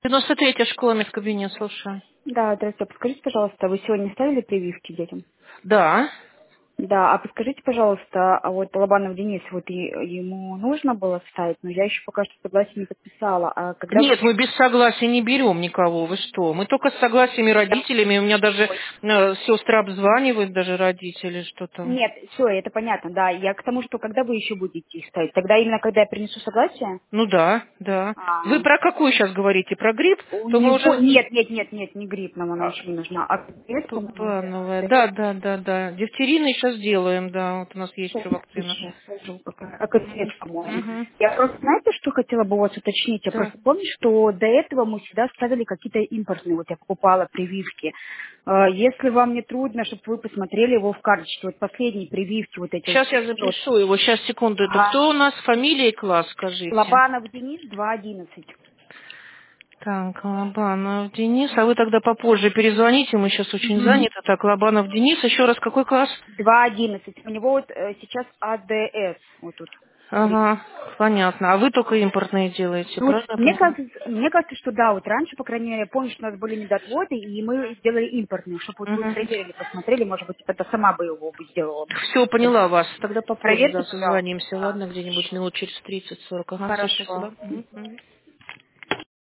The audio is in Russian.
93-я школа медкабинет, слушаю. Да, здравствуйте. Подскажите, пожалуйста, вы сегодня ставили прививки детям? Да. Да, а подскажите, пожалуйста, а вот Лобанов Денис, вот ему нужно было ставить, но я еще пока что согласие не подписала. А когда вы... Нет, мы без согласия не берем никого, вы что? Мы только с согласиями родителями, у меня даже сестры обзванивают, даже родители, что там. Нет, все, это понятно, да. Я к тому, что когда вы еще будете их ставить? Тогда именно когда я принесу согласие? Ну да, да. Вы А, про какую сейчас говорите? Про грипп? у То мы него... уже... Нет, не грипп нам она еще не нужна. А грипп, по-моему, Плановая. это... Да, да, да, да. Дифтерийный сейчас делаем, да. Вот у нас есть Сейчас, уже вакцина. сейчас скажу, какая. А концерт, по-моему. Угу. Я просто, знаете, что хотела бы у вас уточнить? Я Да. просто помню, что до этого мы всегда ставили какие-то импортные. Вот я покупала прививки. Если вам не трудно, чтобы вы посмотрели его в карточке, вот последние прививки, вот эти Сейчас я 700. запишу его. Сейчас, секунду. Это Ага. кто у нас? Фамилия и класс, скажите. Лобанов Денис 211. Так, Лобанов Денис. А вы тогда попозже перезвоните, мы сейчас очень Угу. заняты. Так, Лобанов Денис. Еще раз, какой класс? 211. У него вот сейчас АДС. Вот тут. Ага, понятно. А вы только импортные делаете, Ну, вот правда я понимаю? мне кажется, что да, вот раньше, по крайней мере, я помню, что у нас были недотводы, и мы сделали импортную, чтобы вот вы Угу. проверили, посмотрели, может быть, это сама бы его бы сделала. Все, поняла вас. Тогда попозже, да, Проверьте, пожалуйста. созвонимся. Да, Ладно, где-нибудь хорошо. минут через 30-40. Ага, все, Хорошо. спасибо. Мгм.